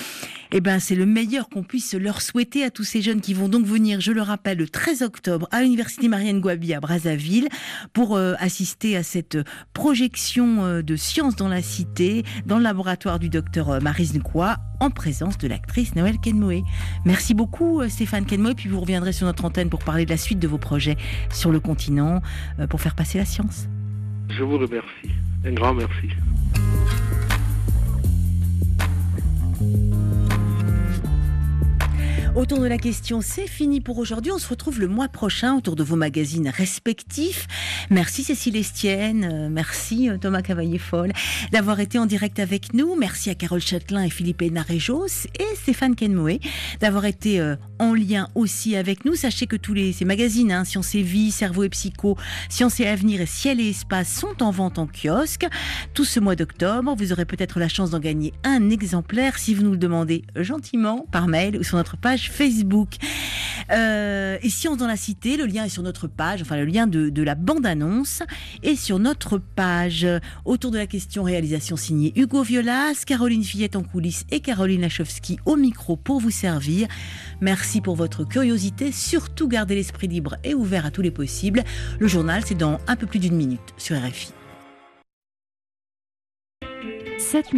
Eh ben, c'est le meilleur qu'on puisse leur souhaiter à tous ces jeunes qui vont donc venir, je le rappelle, le treize octobre à l'université Marianne Gouabi à Brazzaville pour euh, assister à cette projection euh, de sciences dans la cité, dans le laboratoire du docteur Maryse Nkoua, en présence de l'actrice Noël Kenmoé. Merci beaucoup euh, Stéphane Kenmoé, puis vous reviendrez sur notre antenne pour parler de la suite de vos projets sur le continent, euh, pour faire passer la science. Je vous remercie. Un grand merci. Autour de la question, c'est fini pour aujourd'hui. On se retrouve le mois prochain autour de vos magazines respectifs. Merci Cécile Estienne, merci Thomas Cavaillé-Foll d'avoir été en direct avec nous. Merci à Carole Châtelain et Philippe Hénarejos et Stéphane Kenmoé d'avoir été en lien aussi avec nous. Sachez que tous les, ces magazines, hein, Science et Vie, Cerveau et Psycho, Science et Avenir et Ciel et Espace sont en vente en kiosque. Tout ce mois d'octobre, vous aurez peut-être la chance d'en gagner un exemplaire si vous nous le demandez gentiment par mail ou sur notre page Facebook. Euh, et Science dans la Cité, le lien est sur notre page, enfin le lien de, de la bande-annonce est sur notre page. Autour de la question, réalisation signée Hugo Violas, Caroline Fillette en coulisses et Caroline Lachowski au micro pour vous servir. Merci pour votre curiosité, surtout gardez l'esprit libre et ouvert à tous les possibles. Le journal, c'est dans un peu plus d'une minute sur R F I.